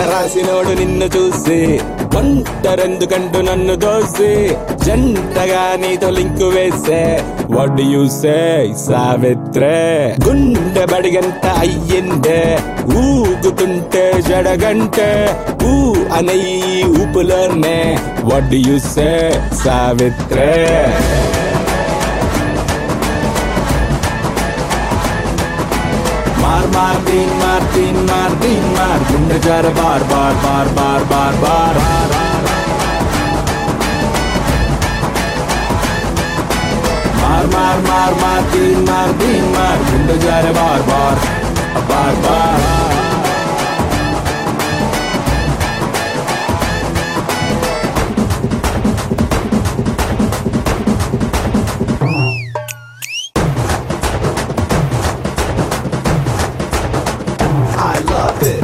రాసినోడు నిన్ను చూసి ఒంటరెందుకంటూ నన్ను దోసి జంటగా నీతో లింకు వేసే వాట్ డు యు సే సావిత్రే గుండె బడిగంట అయ్యిందే ఊగుతుంటే జడగంటే ఊ అనే ఊపులోనే వాట్ డు యు సే సావిత్రే मार मार तीन मार तीन मार तीन मार गुंडे जार बार बार बार बार बार बार मार मार मार मार तीन मार गुंडे जार बार बार बार बार I love it.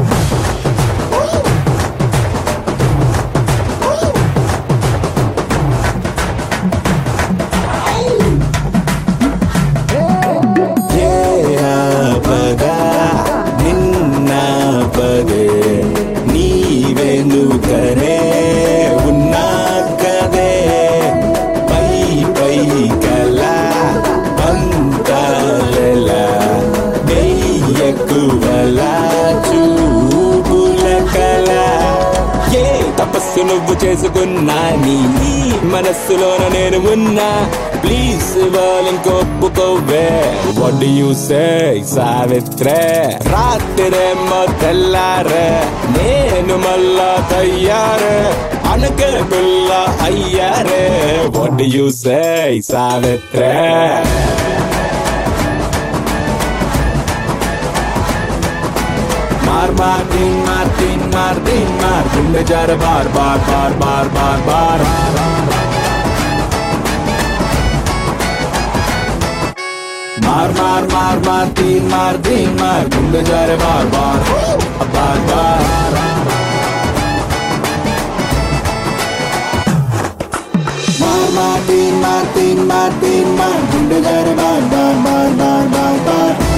పగా నిన్న పదే నీవెనుకనే ఉన్నా కదే పై పై కల పంతాలెలా ఎక్కువలా చూపుల కల ఏ తపస్సు నువ్వు చేసుకున్నా నీ మనస్సులోన నేను ఉన్నా ప్లీజ్ ఇంకొప్పుకోవే వాట్ డు యు సే సావిత్రే రాత్రేమో తెల్లారే నేను మళ్ళా తయ్యారే అనకే పిల్ల అయ్యారే వాట్ డు యు సే సావిత్రే मार मार तीन मार गुंडे जार बार बार बार बार बार बार मार मार मार मार तीन मार गुंडे जार बार बार बार बार मार मार तीन मार गुंडे जार बार बार बार बार बार बार